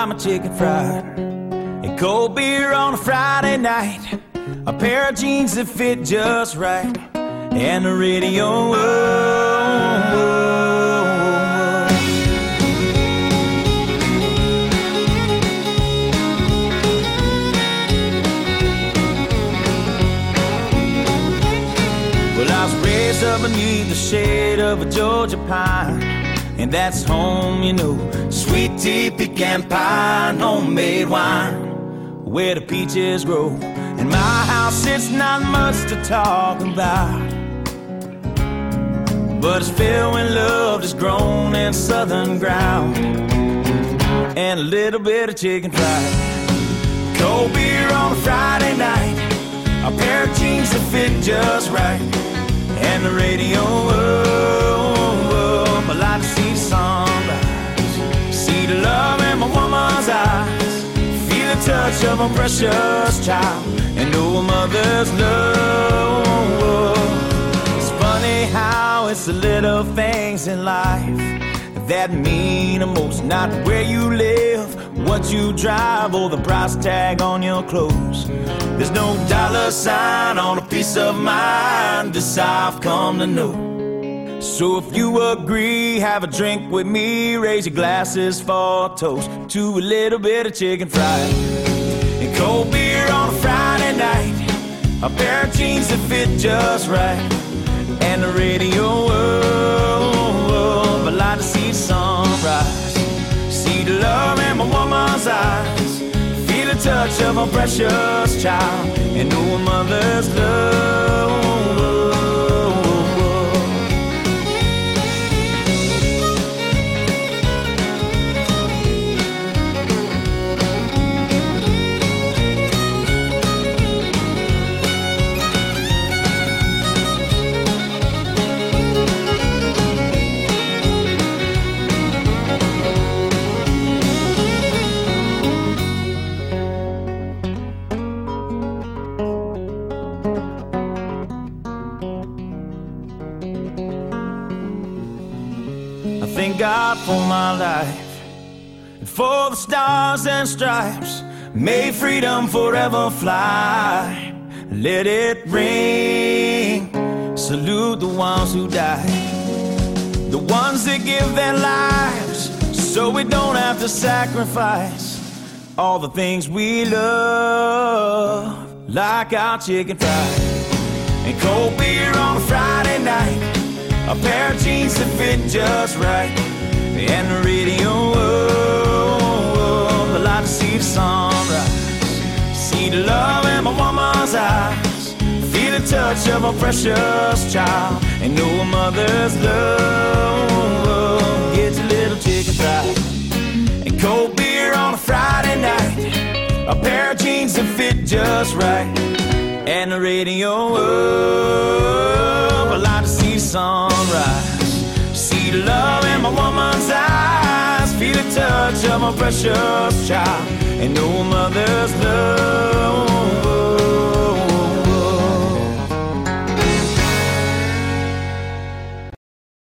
my chicken fried, and cold beer on a Friday night, a pair of jeans that fit just right, and the radio. Well, I was raised up beneath the shade of a Georgia pine, and that's home, you know. Sweet tea, pecan pie, and homemade wine, where the peaches grow. In my house, it's not much to talk about, but it's filled when love is grown in southern ground, and a little bit of chicken fried, cold beer on a Friday night, a pair of jeans that fit just right, and the radio. I like to see the sunrise, see the love in my woman's eyes, feel the touch of a precious child, and know a mother's love. It's funny how it's the little things in life that mean the most. Not where you live, what you drive, or the price tag on your clothes. There's no dollar sign on a piece of mind, this I've come to know. So if you agree, have a drink with me, raise your glasses for a toast to a little bit of chicken fried, and cold beer on a Friday night, a pair of jeans that fit just right, and the radio. I like to see the sunrise, see the love in my woman's eyes, feel the touch of a precious child, and know a mother's love. Thank God for my life, and for the stars and stripes. May freedom forever fly. Let it ring. Salute the ones who died, the ones that give their lives so we don't have to sacrifice all the things we love, like our chicken fried, and cold beer on a Friday night, a pair of jeans that fit just right, and the radio. I like to see the sunrise, see the love in my woman's eyes, feel the touch of a precious child, and know a mother's love. Get your little chicken fried, and cold beer on a Friday night, a pair of jeans that fit just right, and the radio. I like to see the sunrise, see the love in my woman's eyes, feel the touch of a precious child, and know a mother's love.